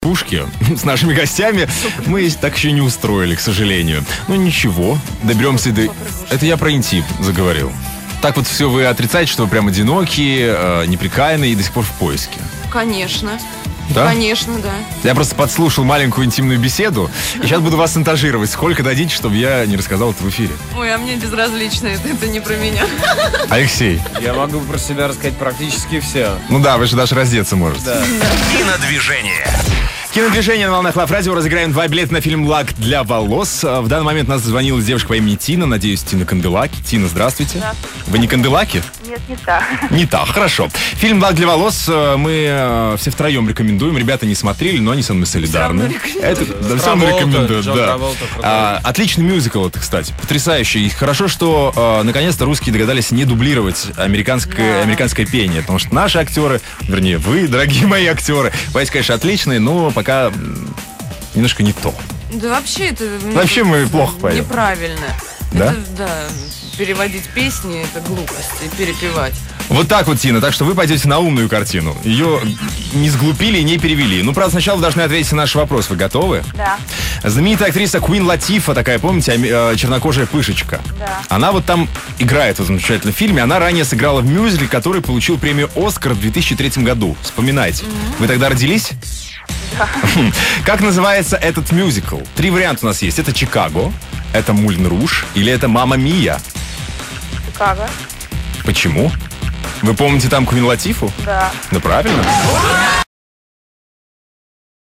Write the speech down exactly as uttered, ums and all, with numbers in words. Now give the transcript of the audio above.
побегушки с нашими гостями мы так еще не устроили, к сожалению. Ну ничего, доберемся до... Это я про интим заговорил. Так вот все вы отрицаете, что вы прям одинокие, э, неприкаянные и до сих пор в поиске. Конечно. Да? Конечно, да. Я просто подслушал маленькую интимную беседу, и сейчас буду вас шантажировать. Сколько дадите, чтобы я не рассказал это в эфире? Ой, а мне безразлично, это, это не про меня. Алексей. Я могу про себя рассказать практически все. Ну да, вы же даже раздеться можете. Да. Кинодвижение. Кинодвижение на волнах Лав Радио. Разыграем два билета на фильм «Лак для волос». В данный момент нас звонила девушка по имени Тина. Надеюсь, Тина Канделаки. Тина, здравствуйте. Здравствуйте. Вы не Канделаки? Нет, не та. Не та, хорошо. Фильм «Лак для волос» мы все втроем рекомендуем. Ребята не смотрели, но они со мной солидарны. Это, да, все равно рекомендуют, да. А, отличный мюзикл это, кстати. Потрясающий. И хорошо, что а, наконец-то русские догадались не дублировать американское, Да. американское пение. Потому что наши актеры, вернее, вы, дорогие мои актеры, поэзия, конечно, отличные, но пока м, немножко не то. Да вообще это... Вообще мы плохо поем. Неправильно. Да? Это, да, переводить песни, это глупость, и перепевать. Вот так вот, Тина. Так что вы пойдете на умную картину. Ее не сглупили и не перевели. Ну, правда, сначала вы должны ответить на наш вопрос. Вы готовы? Да. Знаменитая актриса Куин Латифа, такая, помните, ами- э, чернокожая пышечка. Да. Она вот там играет в этом замечательном фильме. Она ранее сыграла в мюзикле, который получил премию «Оскар» в две тысячи третьем году. Вспоминайте. Вы тогда родились? Да. Как называется этот мюзикл? Три варианта у нас есть. Это «Чикаго», это «Мулен Руж» или это «Мамма Мия». Чикаго. Почему? Вы помните там Куин Латифу? Да. Ну, правильно.